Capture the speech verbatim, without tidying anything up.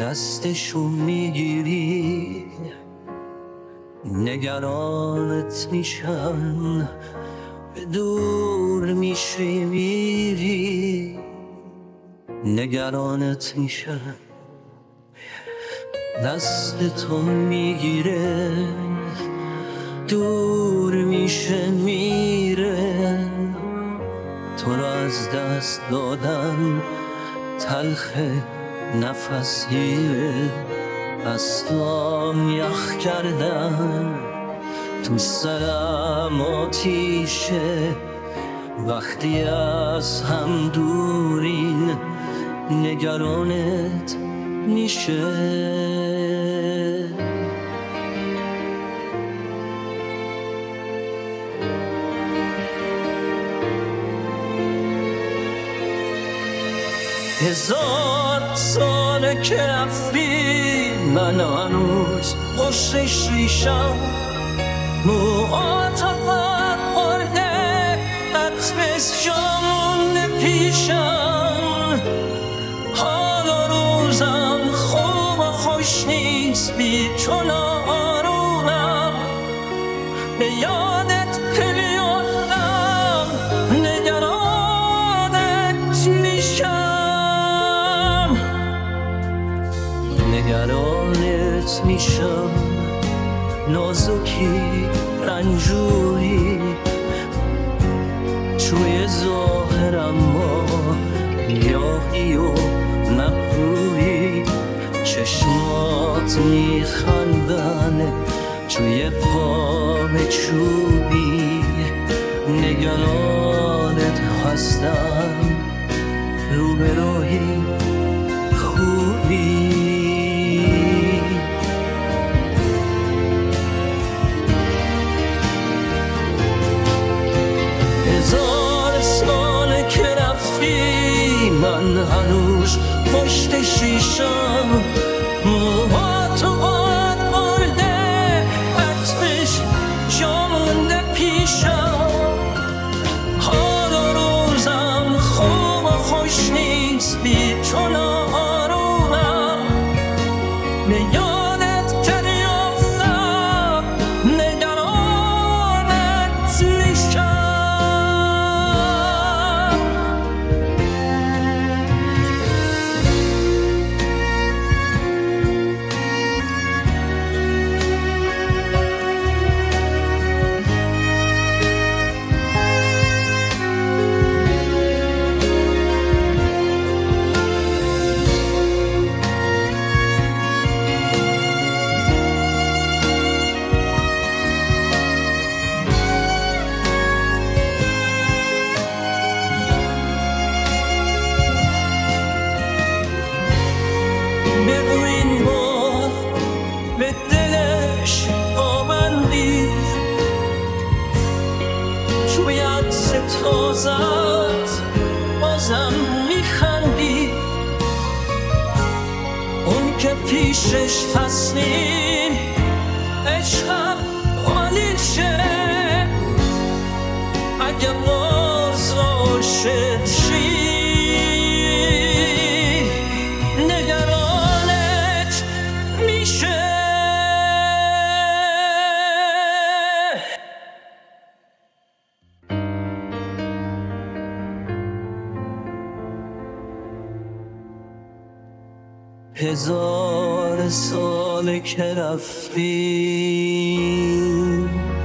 دستشو میگیری نگرانت میشن، به دور میشی میری نگرانت میشن. دست تو میگیره دور میشه میره، تو را از دست دادن تلخه نفسیه، دستام یخ کردن تو سرم آتیشه، وقتی از هم دورین نگرانت میشه. هزار ساله که رفتی من هنوز پشت شیشم، موهات قد برده عطرش جامونده پیشم. حالا روزم خوب و خوش نیست، بی چون آرومم به یادت خیلی افتم، نگرانت میشم نگرانت میشم. نازکی رنجوری توی ظاهرم ما یاقی و مقروری، چشمات میخندن توی قاب چوبی نگرانت هستم، روبروی خوبی. هزار ساله که رفتی من هنوز پشت شیشم، موهاتو قد برده عطرش جا مونده پیشم. حالا روزم خوب و خوش نیست، بی چون آرومم به یادت دریافتم، نگرانت میشم. بگو این بار به دلش آمندی، توی عکس تازت بازم میخندی، اون که پیشش هستی عشقم خالیشه، اگه باز عاشق شی هزار ساله که رفتی